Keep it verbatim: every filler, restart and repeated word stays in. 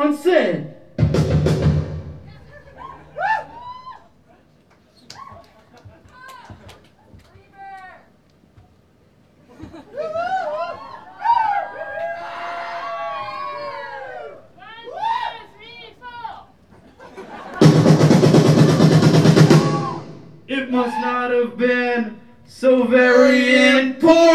once said. It must not have been so very important.